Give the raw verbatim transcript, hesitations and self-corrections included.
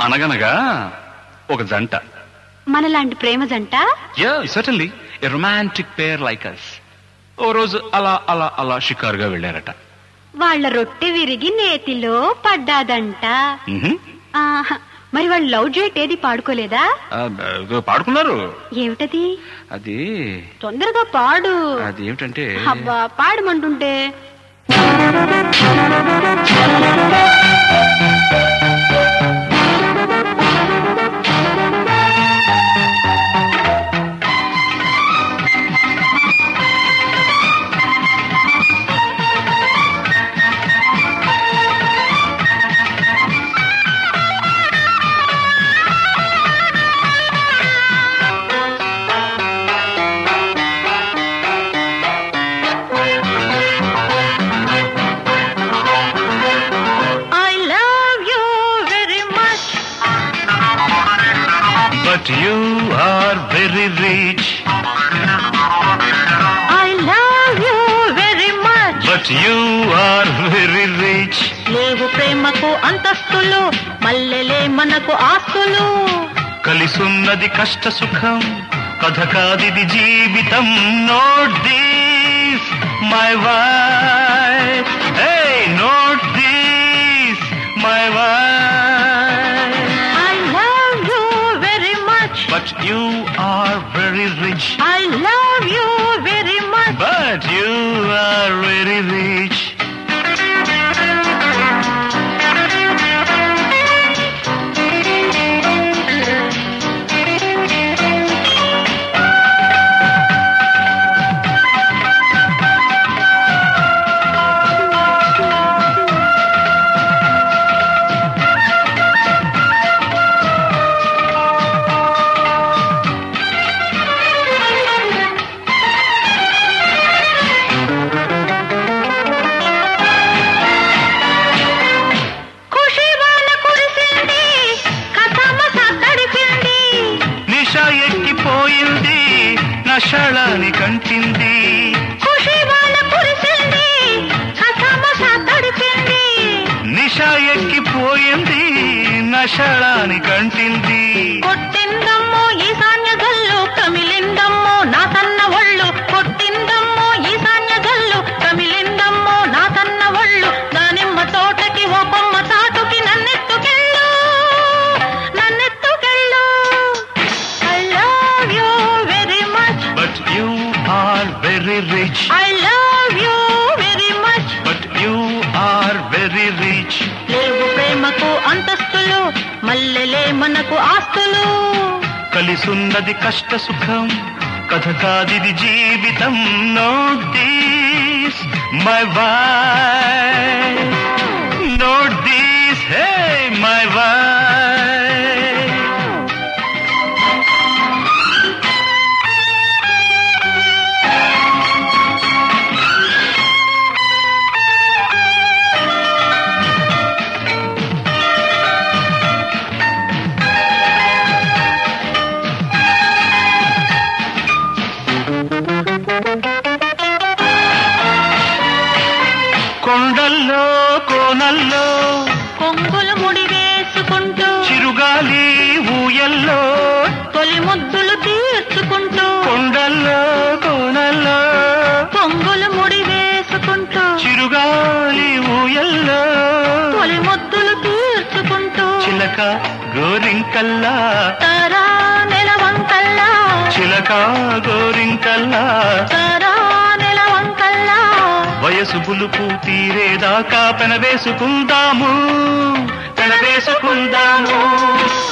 అనగనగా ఒక జంట, మనలాంటి ప్రేమ జంట. Yeah certainly a romantic pair like us. ఓ రోజు అలా అలా అలా షికారుగా వెళ్ళారట. వాళ్ళ రొట్టె విరిగి నేతిలో పడ్డాదంట. మ్హూ. ఆహా, మరి వాళ్ళు లవ్ డ్యూయెట్ ఏది పాడుకోలేదా? ఆ, పాడుకున్నారు. ఏమిటది? అది తొందరగా పాడు. అది ఏమిటంటే అబ్బా పాడమంటుంటే. But you are very rich. I love you very much. But you are very rich. లేవు ప్రేమకు అంతస్తులు, మల్లెలే మనకు ఆస్తులు. కలిసున్నది కష్ట సుఖం, కథ కాదిది జీవితం. Note this, my wife. Hey, note this, my wife. I love you very much. But you are very rich. I love you very much. But you are very rich. ఎక్కిపోయింది నషళాని కంటింది. నిష ఎక్కిపోయింది నషళాని కంటింది. కొట్టిందమ్మో ఈశాన్య గల్లు, కమిలిందమ్మో నా తన్న ఒళ్ళు. కొట్టిందమ్మో ఈశాన్య గల్లు, కమిలిందమ్మో నా తన్న ఒళ్ళు. దానిమ్మ తోటకి ఓ బొమ్మ చాటుకి నన్నెత్తుకెళ్ళు, నన్నెత్తుకెళ్ళు. I love you very much. But you are very rich. I love you very much. But you are very rich. లేవు ప్రేమకు అంతస్తులు, మల్లెలే మనకు ఆస్తులు. కలిసున్నది కష్ట సుఖం, కథ కాదిది జీవితం. Note this, my wife. Note this, hey, my wife. కొండల్లో కోనల్లో కొంగులు ముడి వేసుకుంటూ, చిరుగాలి ఊయల్లో తొలి ముద్దులు తీర్చుకుంటూ. కొండల్లో కోనల్లో కొంగులు ముడి వేసుకుంటూ, చిరుగాలి ఊయల్లో తొలి ముద్దులు తీర్చుకుంటూ. చిలక గోరింకల్లా తారా నెలవంకల్లా, చిలక గోరింకల్లా తారా నెలవంకల్లా. వయసు బులుపు తీరేదాకా పెనవేసుకుందాము, పెనవేసుకుందాము.